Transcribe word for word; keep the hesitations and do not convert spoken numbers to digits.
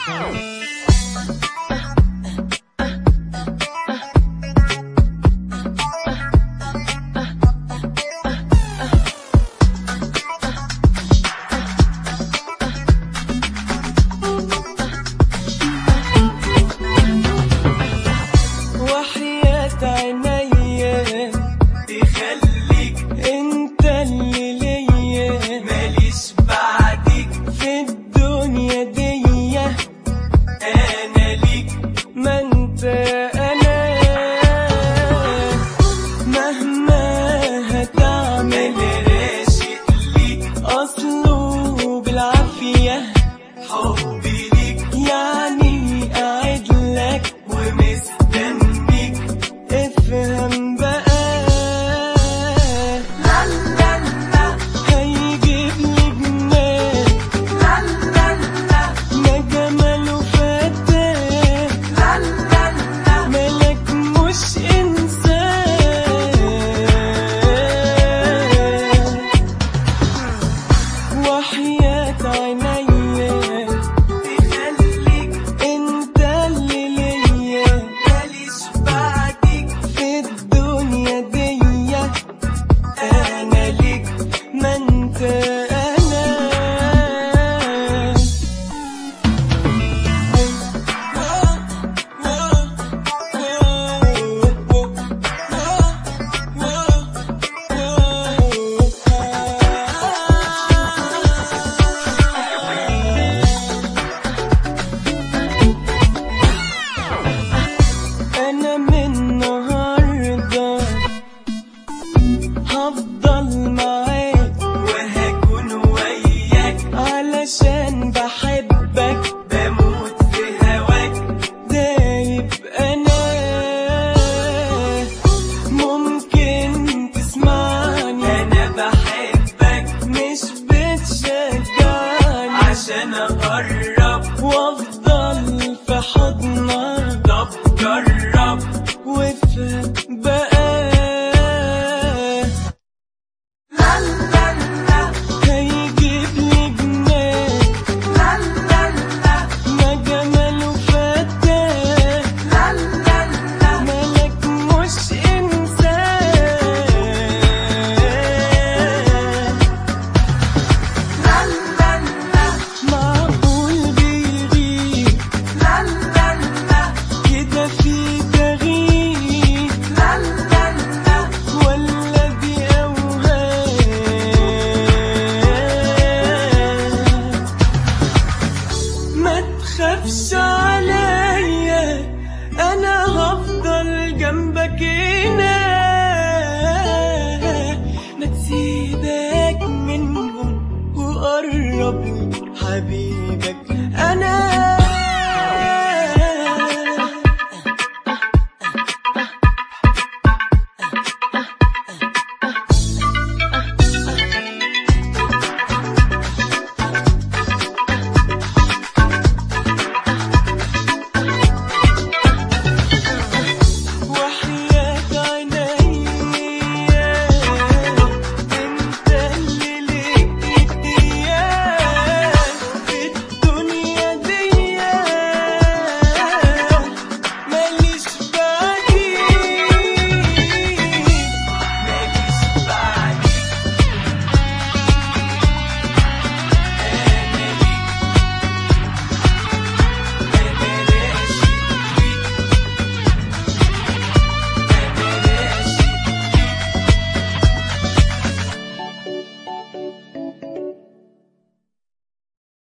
عشان اقرب وافضل في حضنك. طب جرب وافهم بقى. لا لا لا هيجيب لي جنان. لا لا لا ما جماله فتان. لا لا لا ملك مش انسان. لا لا لا معقول بيغيب. لا لا لا كده في تغيير. لا لا لا ولا دي اوهام. ما تخافش عليا انا هفضل جنبك هنا. ما تسيبك منهم وقرب لي حبيبك